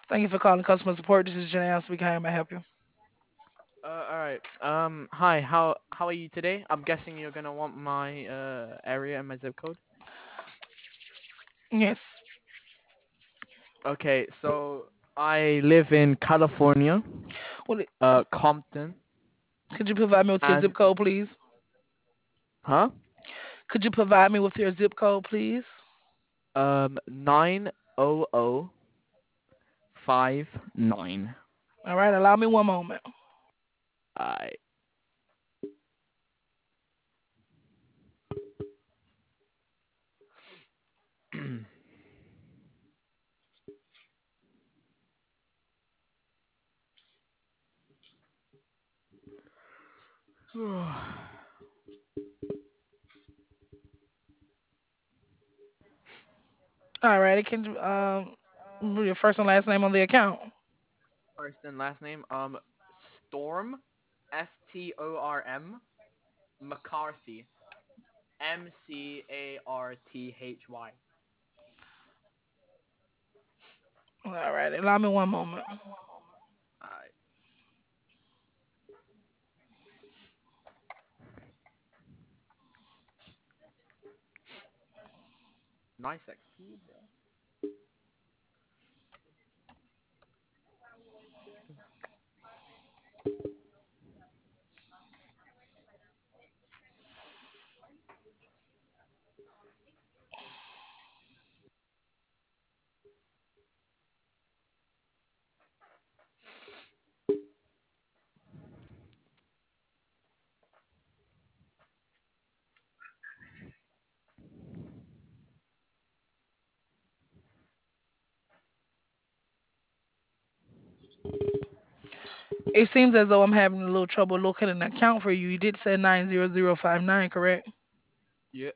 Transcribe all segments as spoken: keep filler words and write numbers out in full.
Thank you for calling customer support. This is Janelle speaking. How may I help you? Uh, all right. Um, hi. How how are you today? I'm guessing you're gonna want my uh area and my zip code. Yes. Okay, so I live in California, What? uh, Compton, Could you provide me with your and zip code, please? huh? Could you provide me with your zip code, please? Um, nine o o five nine. All right. Allow me one moment. I. All right. Can you um your first and last name on the account? First and last name. Um, Storm, S T O R M, McCarthy, M C A R T H Y. All right. Allow me one moment. I. Nice X P, bro. It seems as though I'm having a little trouble locating an account for you. You did say nine zero zero five nine, correct? Yeah.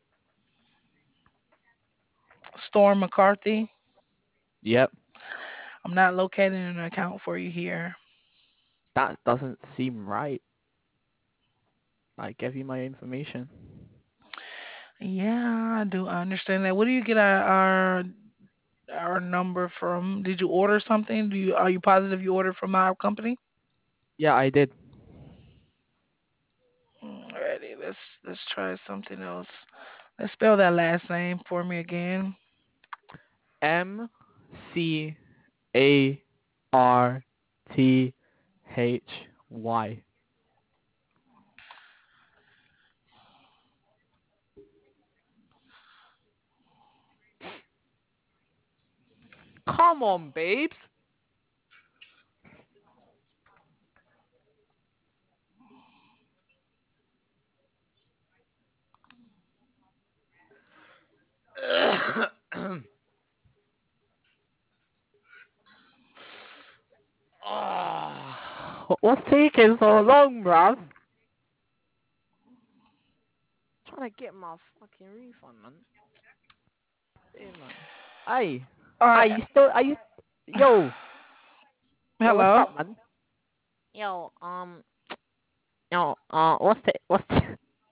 Storm McCarthy. Yep. I'm not locating an account for you here. That doesn't seem right. I gave you my information. Yeah, I do understand that. Where do you get our our, our number from? Did you order something? Do you are you positive you ordered from our company? Yeah, I did. Alrighty, let's let's try something else. Let's spell that last name for me again. M C A R T H Y. Come on, babes. Ah, what's taking so long, bruv? Trying to get my fucking refund, man. Hey, man. Hey, Uh, hey, you still? Are you? Yo, yo, what's hello. up, man? Yo, um, yo, uh, what's the what's the